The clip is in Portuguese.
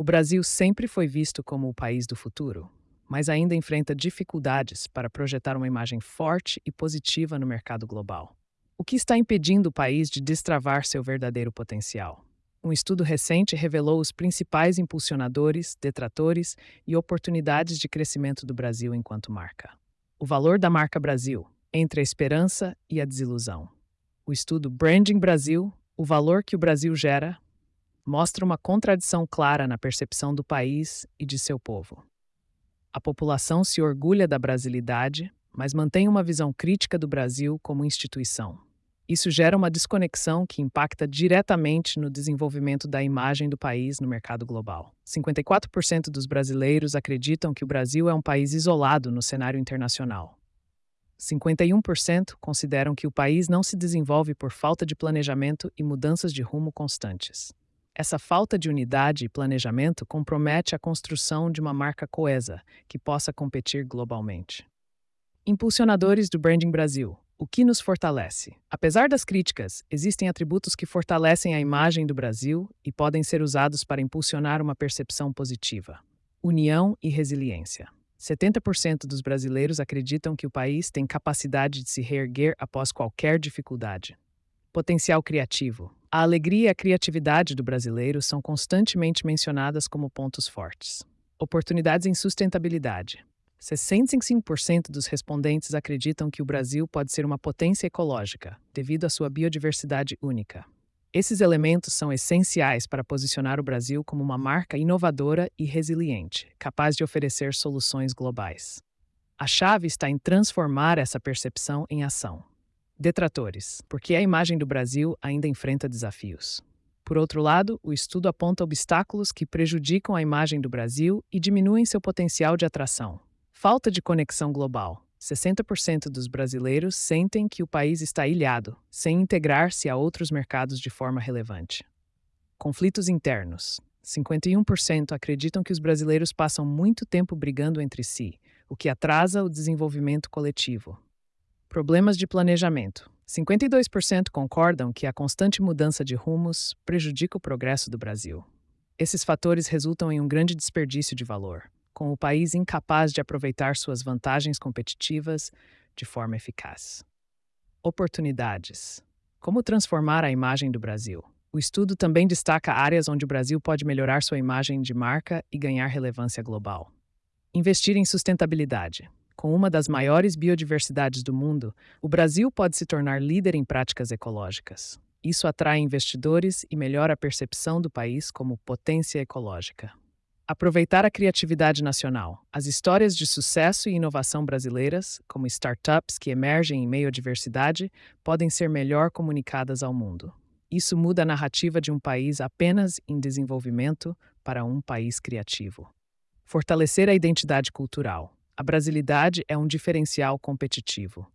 O Brasil sempre foi visto como o país do futuro, mas ainda enfrenta dificuldades para projetar uma imagem forte e positiva no mercado global. O que está impedindo o país de destravar seu verdadeiro potencial? Um estudo recente revelou os principais impulsionadores, detratores e oportunidades de crescimento do Brasil enquanto marca. O valor da marca Brasil, entre a esperança e a desilusão. O estudo Branding Brasil, o valor que o Brasil gera, mostra uma contradição clara na percepção do país e de seu povo. A população se orgulha da brasilidade, mas mantém uma visão crítica do Brasil como instituição. Isso gera uma desconexão que impacta diretamente no desenvolvimento da imagem do país no mercado global. 54% dos brasileiros acreditam que o Brasil é um país isolado no cenário internacional. 51% consideram que o país não se desenvolve por falta de planejamento e mudanças de rumo constantes. Essa falta de unidade e planejamento compromete a construção de uma marca coesa que possa competir globalmente. Impulsionadores do Branding Brasil. O que nos fortalece? Apesar das críticas, existem atributos que fortalecem a imagem do Brasil e podem ser usados para impulsionar uma percepção positiva. União e resiliência. 70% dos brasileiros acreditam que o país tem capacidade de se reerguer após qualquer dificuldade. Potencial criativo. A alegria e a criatividade do brasileiro são constantemente mencionadas como pontos fortes. Oportunidades em sustentabilidade. 65% dos respondentes acreditam que o Brasil pode ser uma potência ecológica, devido à sua biodiversidade única. Esses elementos são essenciais para posicionar o Brasil como uma marca inovadora e resiliente, capaz de oferecer soluções globais. A chave está em transformar essa percepção em ação. Detratores, porque a imagem do Brasil ainda enfrenta desafios. Por outro lado, o estudo aponta obstáculos que prejudicam a imagem do Brasil e diminuem seu potencial de atração. Falta de conexão global. 60% dos brasileiros sentem que o país está ilhado, sem integrar-se a outros mercados de forma relevante. Conflitos internos. 51% acreditam que os brasileiros passam muito tempo brigando entre si, o que atrasa o desenvolvimento coletivo. Problemas de planejamento. 52% concordam que a constante mudança de rumos prejudica o progresso do Brasil. Esses fatores resultam em um grande desperdício de valor, com o país incapaz de aproveitar suas vantagens competitivas de forma eficaz. Oportunidades. Como transformar a imagem do Brasil? O estudo também destaca áreas onde o Brasil pode melhorar sua imagem de marca e ganhar relevância global. Investir em sustentabilidade. Com uma das maiores biodiversidades do mundo, o Brasil pode se tornar líder em práticas ecológicas. Isso atrai investidores e melhora a percepção do país como potência ecológica. Aproveitar a criatividade nacional. As histórias de sucesso e inovação brasileiras, como startups que emergem em meio à diversidade, podem ser melhor comunicadas ao mundo. Isso muda a narrativa de um país apenas em desenvolvimento para um país criativo. Fortalecer a identidade cultural. A brasilidade é um diferencial competitivo.